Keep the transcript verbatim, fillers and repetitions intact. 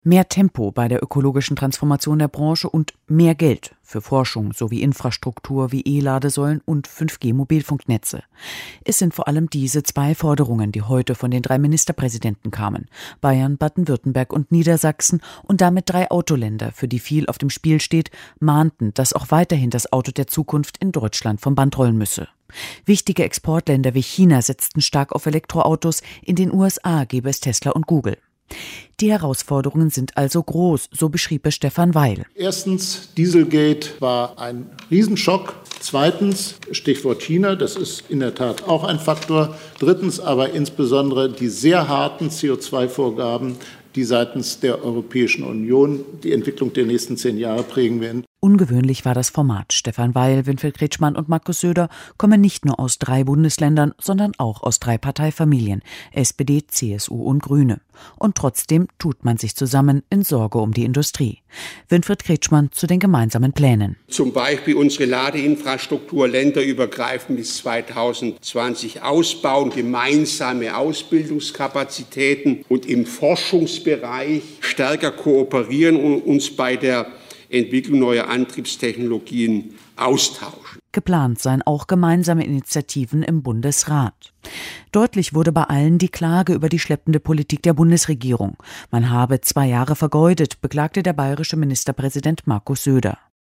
Mehr Tempo bei der ökologischen Transformation der Branche und mehr Geld für Forschung sowie Infrastruktur wie E-Ladesäulen und fünf G Mobilfunknetze. Es sind vor allem diese zwei Forderungen, die heute von den drei Ministerpräsidenten kamen. Bayern, Baden-Württemberg und Niedersachsen und damit drei Autoländer, für die viel auf dem Spiel steht, mahnten, dass auch weiterhin das Auto der Zukunft in Deutschland vom Band rollen müsse. Wichtige Exportländer wie China setzten stark auf Elektroautos, in den U S A gäbe es Tesla und Google. Die Herausforderungen sind also groß, so beschrieb es Stefan Weil. Erstens, Dieselgate war ein Riesenschock. Zweitens, Stichwort China, das ist in der Tat auch ein Faktor. Drittens aber insbesondere die sehr harten C O zwei Vorgaben, die seitens der Europäischen Union die Entwicklung der nächsten zehn Jahre prägen werden. Ungewöhnlich war das Format. Stefan Weil, Winfried Kretschmann und Markus Söder kommen nicht nur aus drei Bundesländern, sondern auch aus drei Parteifamilien, S P D, C S U und Grüne. Und trotzdem tut man sich zusammen in Sorge um die Industrie. Winfried Kretschmann zu den gemeinsamen Plänen. Zum Beispiel unsere Ladeinfrastruktur länderübergreifend bis zweitausendzwanzig ausbauen, gemeinsame Ausbildungskapazitäten und im Forschungsbereich stärker kooperieren und uns bei der Entwicklung neuer Antriebstechnologien austauschen. Geplant seien auch gemeinsame Initiativen im Bundesrat. Deutlich wurde bei allen die Klage über die schleppende Politik der Bundesregierung. Man habe zwei Jahre vergeudet, beklagte der bayerische Ministerpräsident Markus Söder.